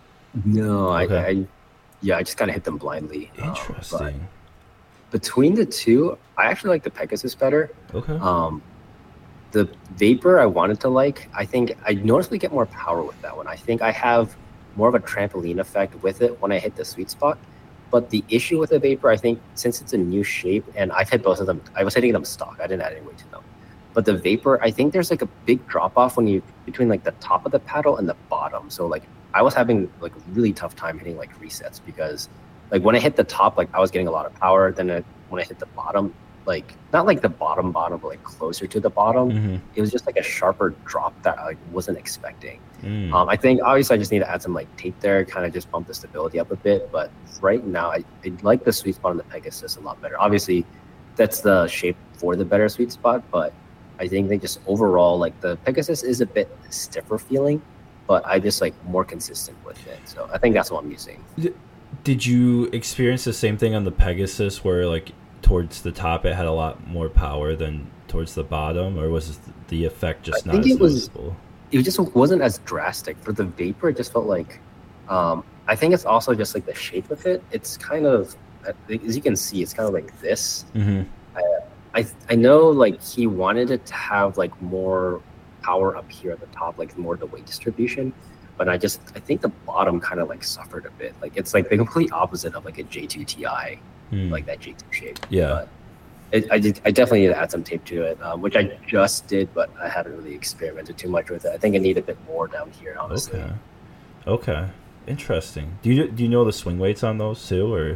No, okay. I, I yeah, I just kind of hit them blindly. Interesting. Um, between the two, I actually like the Pegasus better. Okay. Um, the Vapor I wanted to like. I think I noticeably get more power with that one. I think I have more of a trampoline effect with it when I hit the sweet spot. But the issue with the Vapor, I think, since it's a new shape, and I've hit both of them, I was hitting them stock. I didn't add any weight to them. But the Vapor, I think there's like a big drop off when you between like the top of the paddle and the bottom. So like I was having like a really tough time hitting like resets because like when I hit the top, like I was getting a lot of power. Then it, when I hit the bottom, like not like the bottom bottom, but like closer to the bottom, mm-hmm. It was just like a sharper drop that I like, wasn't expecting. Mm. Um, I think obviously I just need to add some like tape there, kind of just bump the stability up a bit. But right now, I, I like the sweet spot on the Pegasus a lot better. Obviously, that's the shape for the better sweet spot, but I think they just overall like the Pegasus is a bit stiffer feeling, but I just like more consistent with it. So I think that's what I'm using. Did you experience the same thing on the Pegasus where like towards the top it had a lot more power than towards the bottom, or was the effect just I not think as it was, noticeable? It just wasn't as drastic. For the Vapor, it just felt like um, I think it's also just like the shape of it. It's kind of, as you can see, it's kind of like this. Mm-hmm. I, I I know like he wanted it to have like more power up here at the top, like more of the weight distribution. But I just I think the bottom kind of like suffered a bit. Like it's like the complete opposite of like a J two T I, mm. like that J two shape. Yeah. But it, I did. I definitely need to add some tape to it, um, which I just did, but I haven't really experimented too much with it. I think I need a bit more down here, honestly. Okay. Okay. Interesting. Do you do you know the swing weights on those too, or?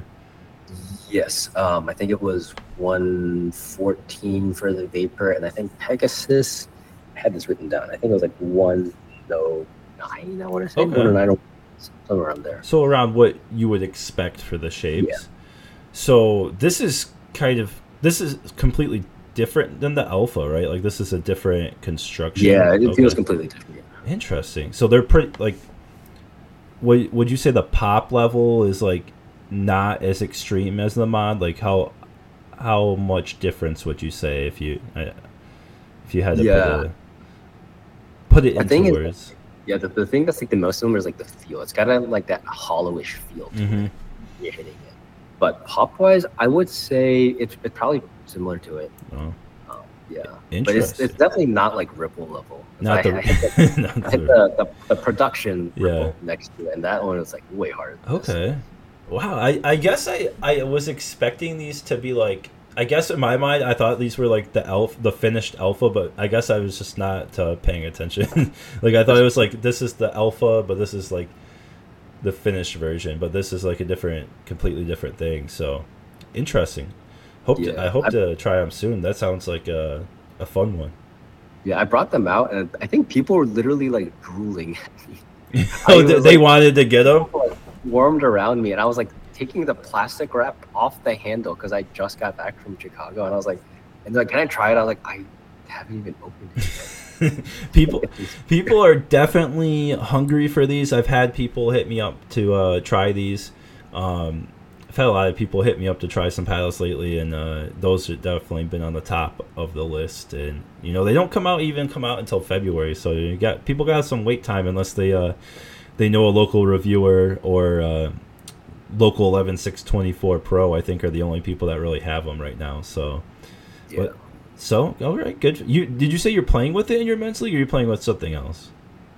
Yes, um, I think it was one fourteen for the Vapor, and I think Pegasus. I had this written down. I think it was like one oh nine. I want to say okay. one oh nine, somewhere around there. So around what you would expect for the shapes. Yeah. So this is kind of this is completely different than the Alpha, right? Like this is a different construction. Yeah, it okay. feels completely different. Yeah. Interesting. So they're pretty like. Would would you say the pop level is like not as extreme as the mod? Like how how much difference would you say if you if you had to yeah. put, a, put it into words? Is, yeah, the, the thing that's like the most similar is like the feel. It's got of like that hollowish feel to mm-hmm. it. You're hitting it. But pop wise, I would say it's it's probably similar to it. Oh. Um, yeah, but it's it's definitely not like Ripple level. Not I, the, I had, the, not I had the, the, the production Ripple yeah. next to it, and that one was like way harder. Okay, wow. I, I guess I, I was expecting these to be like. I guess in my mind, I thought these were like the alpha, the finished alpha, but I guess I was just not uh, paying attention. Like I thought it was like this is the alpha, but this is like the finished version, but this is like a different, completely different thing. So interesting. Hope yeah, to, I hope I, to try them soon. That sounds like a a fun one. Yeah, I brought them out, and I think people were literally like drooling at me. Oh, they, they like, wanted to get them. Like, warmed around me, and I was like taking the plastic wrap off the handle because I just got back from Chicago, and I was like, and they're like, can I try it? I was like, I haven't even opened it. people people are definitely hungry for these. I've had people hit me up to uh, try these. Um, I've had a lot of people hit me up to try some paddles lately, and uh, those have definitely been on the top of the list. And you know, they don't come out even come out until February, so you got people got some wait time unless they uh, they know a local reviewer or uh, local eleven six twenty-four Pro. I think are the only people that really have them right now. So, yeah. But, so all right, good. You did you say you're playing with it in your men's league, or you're playing with something else?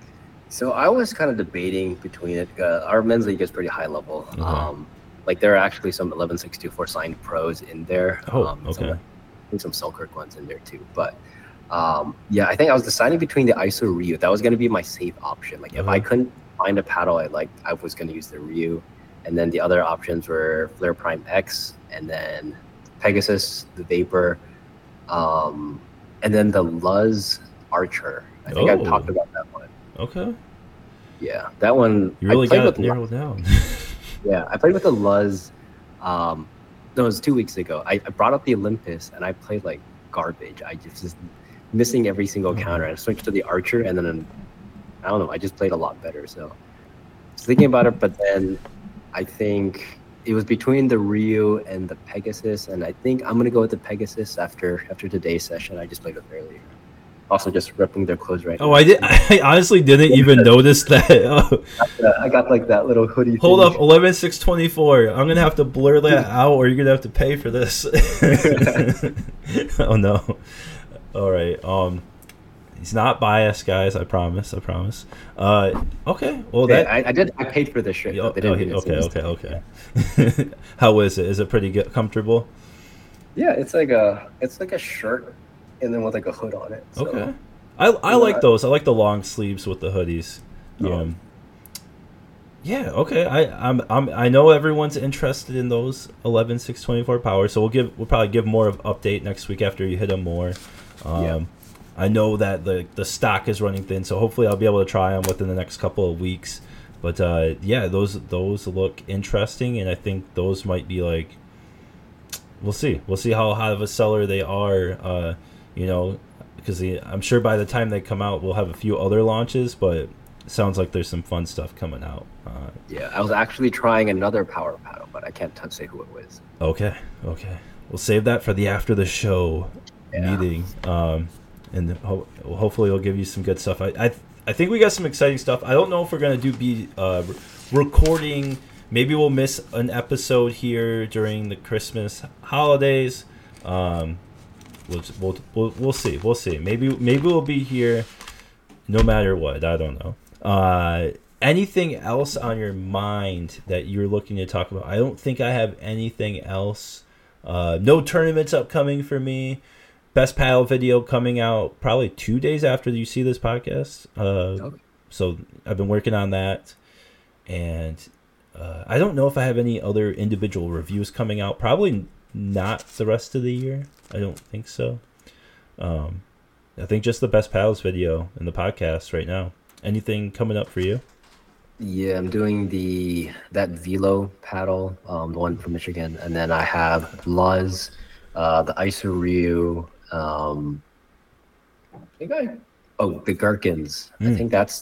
So I was kind of debating between it. Uh, our men's league is pretty high level. Uh-huh. Um, like there are actually some eleven six twenty-four signed pros in there. Oh, um, okay. Some, I think some Selkirk ones in there too. But um, yeah, I think I was deciding between the I S O Ryu. That was going to be my safe option. Like if uh-huh. I couldn't find a paddle I liked, I was going to use the Ryu. And then the other options were Flare Prime X, and then Pegasus, the Vapor, um, and then the Luz Archer. I think oh. I've talked about that one. Okay. Yeah, that one. You really I played got with it narrowed down. Yeah, I played with the Luz. Um, no, it was two weeks ago. I, I brought up the Olympus, and I played like garbage. I just, just missing every single mm-hmm. counter. I switched to the Archer, and then I don't know. I just played a lot better. So I was thinking about it, but then I think it was between the Ryu and the Pegasus, and I think I'm gonna go with the Pegasus after after today's session. I just played with earlier. Also, just ripping their clothes right oh, now. I did. I honestly didn't even notice that. Oh. I got like that little hoodie. Hold thing. up, eleven six twenty-four. I'm gonna have to blur that out, or you're gonna have to pay for this. Oh no! All right. Um, he's not biased, guys. I promise. I promise. Uh, okay. Well, yeah, that I, I did. I paid for this shirt. oh, They didn't oh, okay. Okay. Okay. How is it? Is it pretty good, comfortable? Yeah, it's like a it's like a shirt, and then with like a hood on it. So, okay. I I like those. I like the long sleeves with the hoodies. Yeah. Um, yeah. Okay. I I'm, I'm I know everyone's interested in those eleven six twenty-four power, so we'll give we'll probably give more of update next week after you hit them more. Um, yeah. I know that the the stock is running thin, so hopefully I'll be able to try them within the next couple of weeks. But uh, yeah, those those look interesting, and I think those might be like. We'll see. We'll see how hot of a seller they are. Uh, you know, because I'm sure by the time they come out, we'll have a few other launches. But it sounds like there's some fun stuff coming out. Uh, yeah, I was actually trying another power paddle, but I can't t- say who it was. Okay. Okay. We'll save that for the after the show yeah. meeting. Um, and ho- hopefully it'll give you some good stuff. I, I I think we got some exciting stuff. I don't know if we're gonna do be uh, recording. Maybe we'll miss an episode here during the Christmas holidays. Um, we'll, we'll we'll we'll see. We'll see. Maybe maybe we'll be here no matter what. I don't know. Uh, anything else on your mind that you're looking to talk about? I don't think I have anything else. Uh, no tournaments upcoming for me. Best paddle video coming out probably two days after you see this podcast. Uh, okay. So I've been working on that, and. Uh, I don't know if I have any other individual reviews coming out. Probably not the rest of the year. I don't think so. Um, I think just the best paddles video in the podcast right now. Anything coming up for you? Yeah, I'm doing the that Velo paddle, um, the one from Michigan, and then I have Luz, uh, the I S O Ryu, Um, I think I oh the Gherkins. Mm. I think that's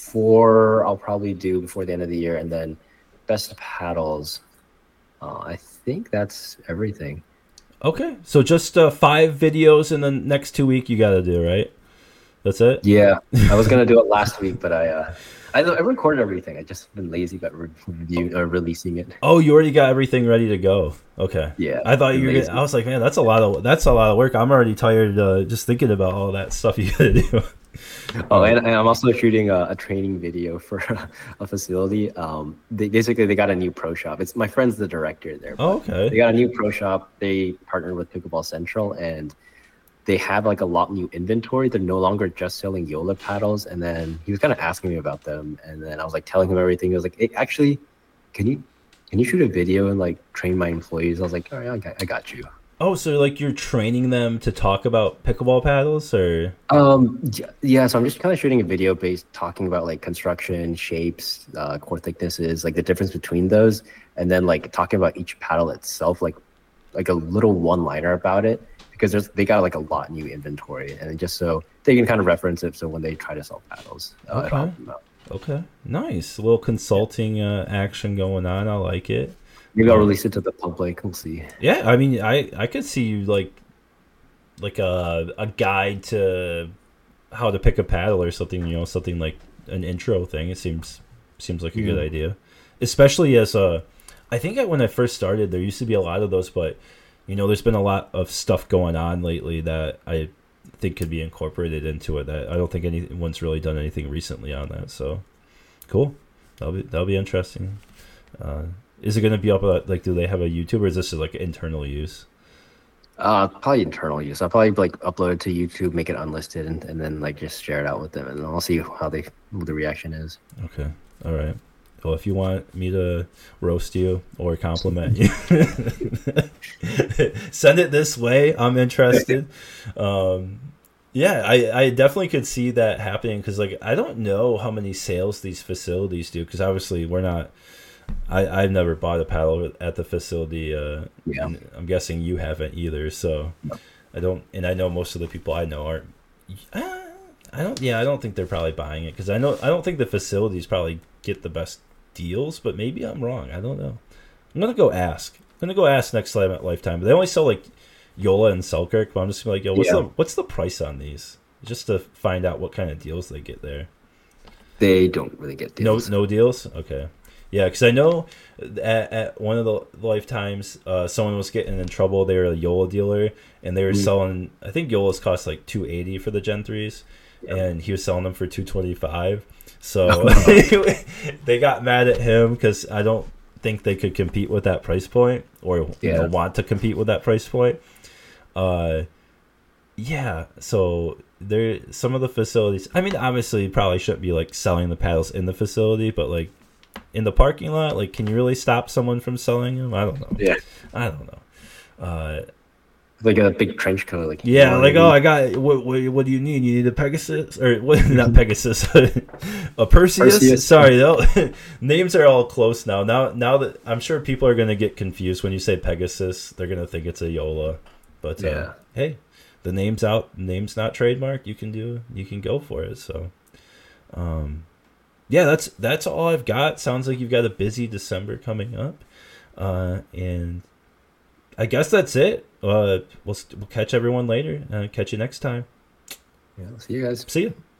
four. I'll probably do before the end of the year, and then best paddles. Uh, I think that's everything. Okay, so just uh, five videos in the next two week you got to do, right? That's it? Yeah, I was gonna do it last week, but I uh, I, I recorded everything. I just been lazy about re- review or releasing it. Oh, you already got everything ready to go. Okay. Yeah. I thought you were. Gonna, I was like, man, that's a lot of that's a lot of work. I'm already tired uh, just thinking about all that stuff you got to do. Oh, and, and I'm also shooting a, a training video for a facility. Um, they, basically, they got a new pro shop. It's my friend's the director there. Oh, okay. They got a new pro shop. They partnered with Pickleball Central, and they have like a lot new inventory. They're no longer just selling Yola paddles. And then he was kind of asking me about them, and then I was like telling him everything. He was like, hey, actually, can you can you shoot a video and like train my employees? I was like, all right, I got, I got you. Oh, so like you're training them to talk about pickleball paddles, or? Um, yeah, yeah, so I'm just kind of shooting a video based talking about like construction, shapes, uh, core thicknesses, like the difference between those, and then like talking about each paddle itself, like like a little one liner about it, because there's they got like a lot new inventory, and just so they can kind of reference it, so when they try to sell paddles, uh, okay, it'll help them out. Okay, nice, a little consulting uh, action going on. I like it. Maybe I'll release it to the public. We'll see. Yeah, I mean, I I could see you like like a a guide to how to pick a paddle or something. You know, something like an intro thing. It seems seems like a yeah. good idea, especially as a. I think when I first started, there used to be a lot of those, but you know, there's been a lot of stuff going on lately that I think could be incorporated into it. That I don't think anyone's really done anything recently on that. So cool. That'll be that'll be interesting. Uh, Is it going to be up, like, do they have a YouTube, or is this like internal use? Uh, probably internal use. I'll probably like upload it to YouTube, make it unlisted, and, and then like just share it out with them, and I'll see how they what the reaction is. Okay, all right. Well, if you want me to roast you or compliment you, send it this way. I'm interested. Um, yeah, I, I definitely could see that happening, because like I don't know how many sales these facilities do, because obviously we're not. I, I've never bought a paddle at the facility. Uh, yeah. And I'm guessing you haven't either. So no. I don't, and I know most of the people I know aren't. Uh, I don't. Yeah, I don't think they're probably buying it, because I know I don't think the facilities probably get the best deals. But maybe I'm wrong. I don't know. I'm gonna go ask. I'm gonna go ask next time at Lifetime. But they only sell like Yola and Selkirk. But I'm just gonna be like, yo, what's yeah. the what's the price on these? Just to find out what kind of deals they get there. They don't really get deals. No, no deals. Okay. Yeah, because I know at, at one of the Lifetimes, uh, someone was getting in trouble. They were a Yola dealer, and they were mm. selling. I think Yolas cost like two eighty for the Gen threes, yep. and he was selling them for two twenty five. So they got mad at him, because I don't think they could compete with that price point, or yeah. you know, want to compete with that price point. Uh, yeah. So there, some of the facilities. I mean, obviously, you probably shouldn't be like selling the paddles in the facility, but like. In the parking lot, like, can you really stop someone from selling them? I don't know. Yeah, I don't know. Uh, like a big trench coat, like yeah, like oh, I got what? What, what do you need? You need a Pegasus or what? Not Pegasus, a Perseus. Perseus. Sorry, names are all close now. Now, now that I'm sure people are gonna get confused when you say Pegasus, they're gonna think it's a Yola. But yeah, uh, hey, the name's out. Name's not trademarked. You can do. You can go for it. So, um. Yeah, that's that's all I've got. Sounds like you've got a busy December coming up, uh, and I guess that's it. Uh, we'll we'll catch everyone later. Uh, catch you next time. Yeah, see you guys. See you.